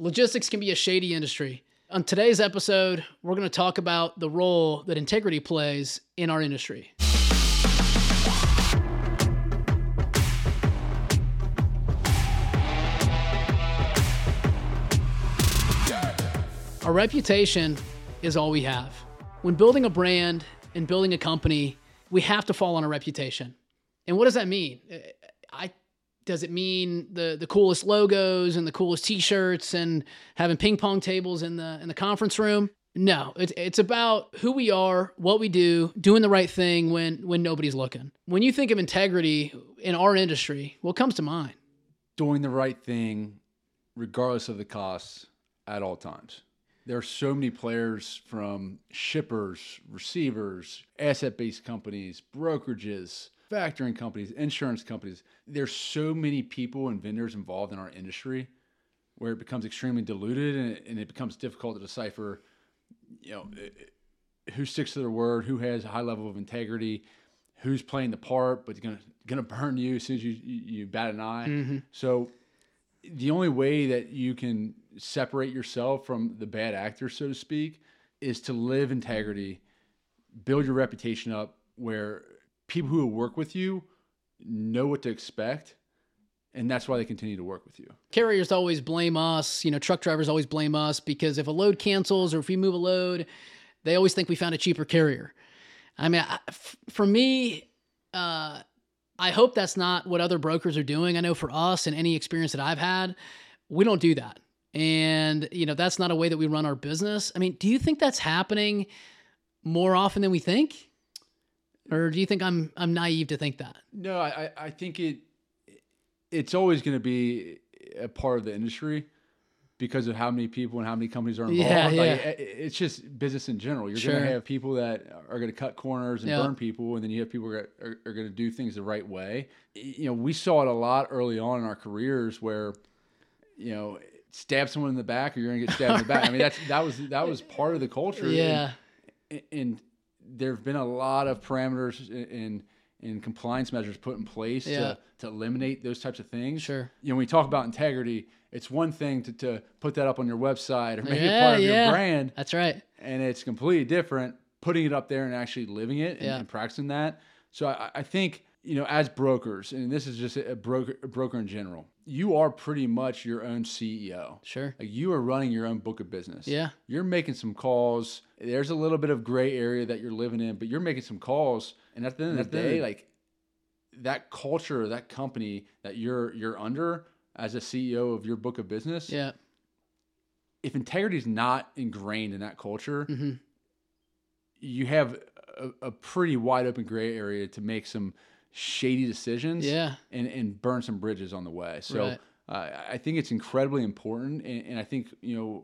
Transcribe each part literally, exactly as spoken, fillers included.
Logistics can be a shady industry. On today's episode, we're going to talk about the role that integrity plays in our industry. Our reputation is all we have. When building a brand and building a company, we have to fall on a reputation. And what does that mean? I Does it mean the the coolest logos and the coolest t-shirts and having ping pong tables in the in the conference room? No, it's it's about who we are, what we do, doing the right thing when when nobody's looking. When you think of integrity in our industry, what comes to mind? Doing the right thing, regardless of the costs, at all times. There are so many players, from shippers, receivers, asset-based companies, brokerages, factoring companies, insurance companies. There's so many people and vendors involved in our industry where it becomes extremely diluted, and it, and it becomes difficult to decipher, you know, who sticks to their word, who has a high level of integrity, who's playing the part, but going to going to burn you as soon as you, you, you bat an eye. Mm-hmm. So the only way that you can separate yourself from the bad actors, so to speak, is to live integrity, build your reputation up where people who will work with you know what to expect, and that's why they continue to work with you. Carriers always blame us, you know, truck drivers always blame us because if a load cancels or if we move a load, they always think we found a cheaper carrier. I mean, I, f- for me, uh, I hope that's not what other brokers are doing. I know for us and any experience that I've had, we don't do that. And, you know, that's not a way that we run our business. I mean, do you think that's happening more often than we think? Or do you think I'm I'm naive to think that? No, I, I think it it's always going to be a part of the industry because of how many people and how many companies are involved. Yeah, yeah. Like, it's just business in general. You're Sure. going to have people that are going to cut corners and Yeah. burn people, and then you have people that are, are going to do things the right way. You know, we saw it a lot early on in our careers where, you know, stab someone in the back or you're going to get stabbed in the back. I mean, that's that was that was part of the culture. Yeah. And, and there have been a lot of parameters and and compliance measures put in place Yeah. to, to eliminate those types of things. Sure. You know, when we talk about integrity, it's one thing to, to put that up on your website or make Yeah, it part of yeah. your brand. That's right. And it's completely different putting it up there and actually living it and, Yeah. and practicing that. So I, I think, you know, as brokers, and this is just a broker, a broker in general, you are pretty much your own C E O. Sure. Like, you are running your own book of business. Yeah. You're making some calls. There's a little bit of gray area that you're living in, but you're making some calls. And at the end of the day, like, that culture, that company that you're you're under as a C E O of your book of business, Yeah. if integrity is not ingrained in that culture, Mm-hmm. you have a, a pretty wide open gray area to make some shady decisions Yeah. and, and burn some bridges on the way. So Right. uh, I think it's incredibly important. And, and I think, you know,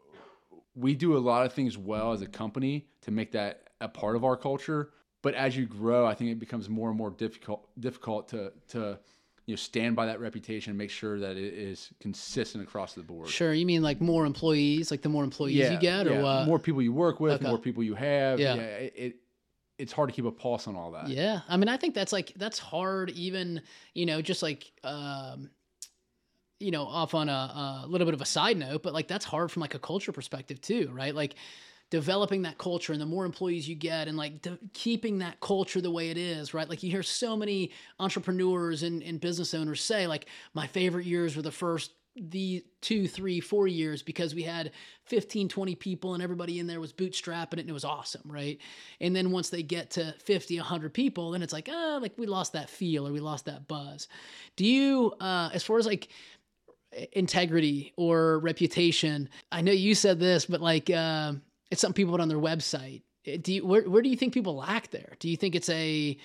we do a lot of things well as a company to make that a part of our culture. But as you grow, I think it becomes more and more difficult difficult to to you know stand by that reputation and make sure that it is consistent across the board. Sure. You mean like more employees, like the more employees you get, or yeah. what? More people you work with, Okay. more people you have. Yeah. it, it it's hard to keep a pulse on all that. Yeah. I mean, I think that's like, that's hard even, you know, just like, um, you know, off on a, a little bit of a side note, but like, that's hard from like a culture perspective too, right? Like developing that culture and the more employees you get and like de- keeping that culture the way it is, right? Like you hear so many entrepreneurs and, and business owners say like, my favorite years were the first the two, three, four years because we had fifteen, twenty people and everybody in there was bootstrapping it and it was awesome, right? And then once they get to fifty, one hundred people, then it's like, ah, like we lost that feel or we lost that buzz. Do you, uh, as far as like integrity or reputation, I know you said this, but like uh, it's something people put on their website. Do you, where, where do you think people lack there? Do you think it's a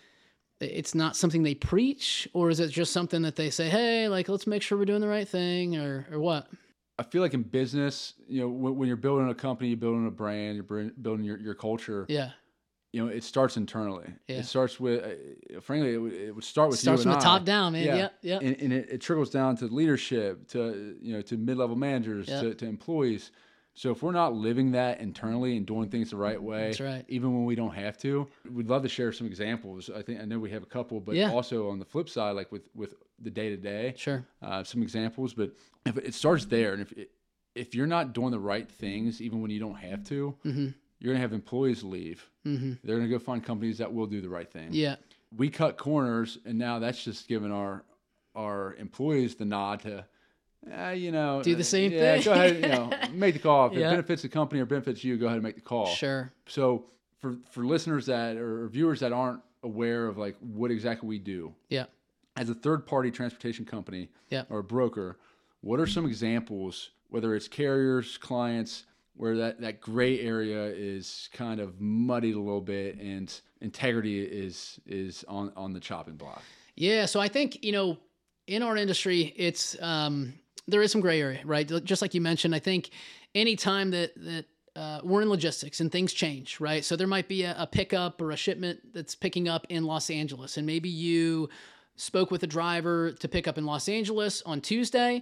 it's not something they preach, or is it just something that they say, hey, like, let's make sure we're doing the right thing, or or what? I feel like in business, you know, when, when you're building a company, you're building a brand, you're building your, your culture. Yeah. You know, it starts internally. Yeah. It starts with, uh, frankly, it would, it would start with it starts you and from the I. top down, man. Yeah. Yeah. Yeah. And, and it, it trickles down to leadership, to, you know, to mid-level managers, Yep. to, to employees. So if we're not living that internally and doing things the right way, That's right. even when we don't have to, we'd love to share some examples. I think I know we have a couple, but Yeah. also on the flip side, like with, with the day to day, Sure. uh, some examples. But if it starts there, and if it, if you're not doing the right things, even when you don't have to, mm-hmm. you're gonna have employees leave. Mm-hmm. They're gonna go find companies that will do the right thing. Yeah, we cut corners, and now that's just giving our our employees the nod to, uh, you know, do the same yeah, thing. go ahead, you know, make the call. If yeah. it benefits the company or benefits you, go ahead and make the call. Sure. So for for listeners that or viewers that aren't aware of like what exactly we do, yeah, as a third party transportation company, yeah. or a broker, what are some examples, whether it's carriers, clients, where that, that gray area is kind of muddied a little bit and integrity is is on, on the chopping block? Yeah, so I think, you know, in our industry, it's um, there is some gray area, right? Just like you mentioned, I think anytime that that uh, we're in logistics and things change, right? So there might be a, a pickup or a shipment that's picking up in Los Angeles, and maybe you spoke with a driver to pick up in Los Angeles on Tuesday,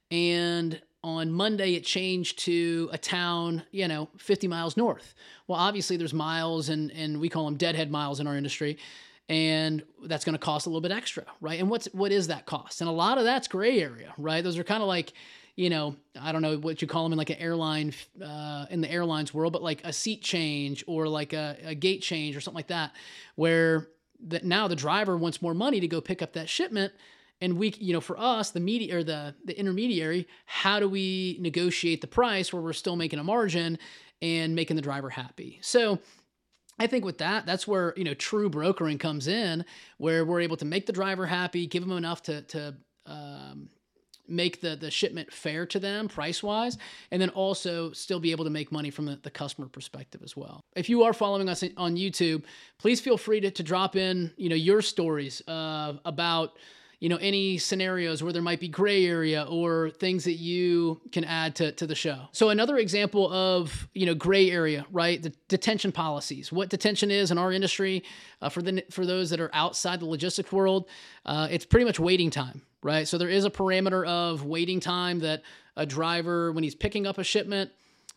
and on Monday it changed to a town, you know, fifty miles north. Well, obviously there's miles, and and we call them deadhead miles in our industry. And that's going to cost a little bit extra, right? And what's what is that cost? And a lot of that's gray area, right? Those are kind of like, you know, I don't know what you call them in like an airline, uh, in the airlines world, but like a seat change or like a, a gate change or something like that, where that now the driver wants more money to go pick up that shipment. And we, you know, for us, the media or the the intermediary, how do we negotiate the price where we're still making a margin and making the driver happy? So I think with that, that's where, you know, true brokering comes in, where we're able to make the driver happy, give them enough to to um, make the the shipment fair to them price wise, and then also still be able to make money from the, the customer perspective as well. If you are following us on YouTube, please feel free to to drop in, you know, your stories uh, about, you know, any scenarios where there might be gray area or things that you can add to, to the show. So another example of, you know, gray area, right? The detention policies. What detention is in our industry, uh, for the for those that are outside the logistics world, uh, it's pretty much waiting time, right? So there is a parameter of waiting time that a driver, when he's picking up a shipment,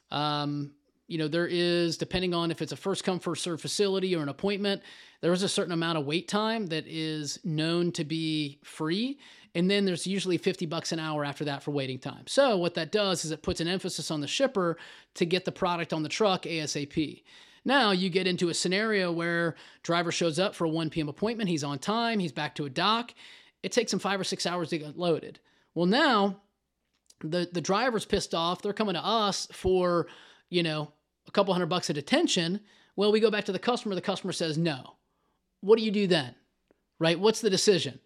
um, you know, there is, depending on if it's a first come, first served facility or an appointment, there is a certain amount of wait time that is known to be free. And then there's usually fifty bucks an hour after that for waiting time. So what that does is it puts an emphasis on the shipper to get the product on the truck ASAP. Now you get into a scenario where driver shows up for a one p.m. appointment. He's on time. He's back to a dock. It takes him five or six hours to get loaded. Well, now the, the driver's pissed off. They're coming to us for, you know, a couple hundred bucks of detention. Well, we go back to the customer. The customer says no. What do you do then? Right? What's the decision?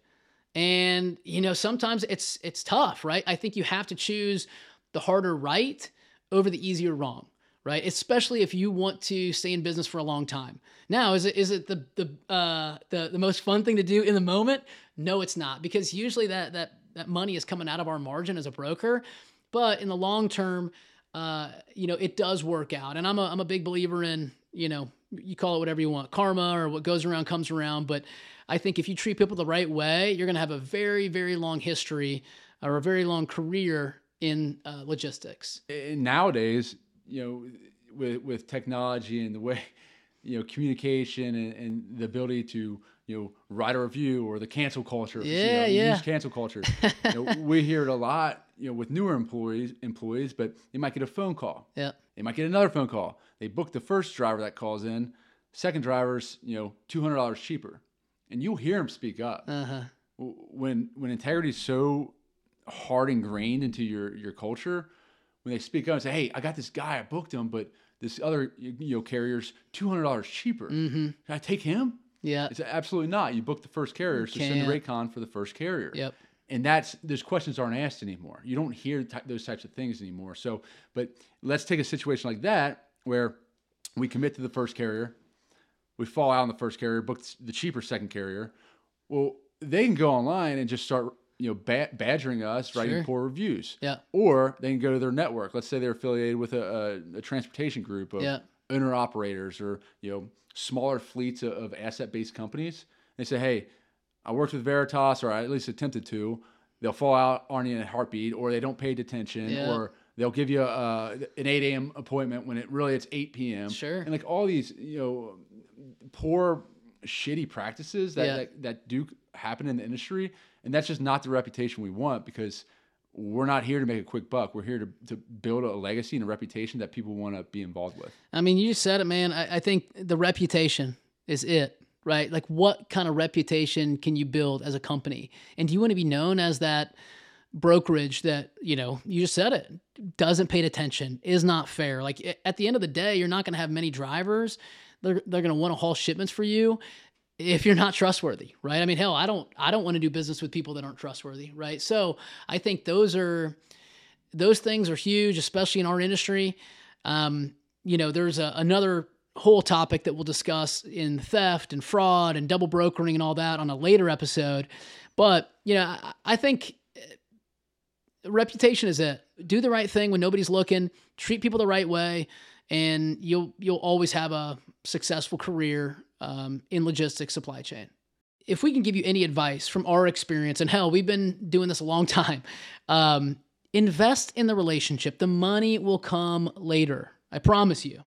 And, you know, sometimes it's it's tough, right? I think you have to choose the harder right over the easier wrong, right? Especially if you want to stay in business for a long time. Now, is it is it the the uh, the the most fun thing to do in the moment? No, it's not, because usually that that that money is coming out of our margin as a broker. But in the long term, uh, you know, it does work out. And I'm a I'm a big believer in, you know, you call it whatever you want, karma, or what goes around comes around. But I think if you treat people the right way, you're going to have a very, very long history or a very long career in uh, logistics. And nowadays, you know, with with technology and the way, you know, communication and, and the ability to, you know, write a review or the cancel culture, yeah, you know, yeah, use cancel culture. You know, we hear it a lot, you know, with newer employees, employees, but they might get a phone call. Yeah. They might get another phone call. They book the first driver that calls in. Second driver's, you know, two hundred dollars cheaper. And you'll hear them speak up. Uh-huh. When when integrity is so hard ingrained into your, your culture, when they speak up and say, hey, I got this guy, I booked him, but this other, you know, carrier's two hundred dollars cheaper. Mm-hmm. Can I take him? Yeah. It's absolutely not. You booked the first carrier, so send the Raycon for the first carrier. Yep. And that's, those questions aren't asked anymore. You don't hear t- those types of things anymore. So, but let's take a situation like that where we commit to the first carrier, we fall out on the first carrier, book the cheaper second carrier. Well, they can go online and just start, you know, ba- badgering us, writing Sure. poor reviews. Yeah. Or they can go to their network. Let's say they're affiliated with a, a, a transportation group of Yeah. owner operators or, you know, smaller fleets of, of asset-based companies. They say, hey, I worked with Veritas, or I at least attempted to. They'll fall out on you in a heartbeat, or they don't pay detention, Yeah. or they'll give you a, an eight a.m. appointment when it really it's eight p.m. Sure. And like all these, you know, poor, shitty practices that, Yeah. that, that do happen in the industry. And that's just not the reputation we want, because we're not here to make a quick buck. We're here to, to build a legacy and a reputation that people want to be involved with. I mean, you just said it, man. I, I think the reputation is it, right? Like, what kind of reputation can you build as a company? And do you want to be known as that brokerage that, you know, you just said it, doesn't pay attention, is not fair? Like, at the end of the day, you're not going to have many drivers. They're, they're going to want to haul shipments for you if you're not trustworthy, right? I mean, hell, I don't, I don't want to do business with people that aren't trustworthy, right? So I think those are, those things are huge, especially in our industry. Um, you know, there's a, another whole topic that we'll discuss in theft and fraud and double brokering and all that on a later episode. But, you know, I, I think reputation is it. Do the right thing when nobody's looking, treat people the right way, and you'll, you'll always have a successful career Um, in logistics supply chain. If we can give you any advice from our experience, and hell, we've been doing this a long time, um, invest in the relationship. The money will come later. I promise you.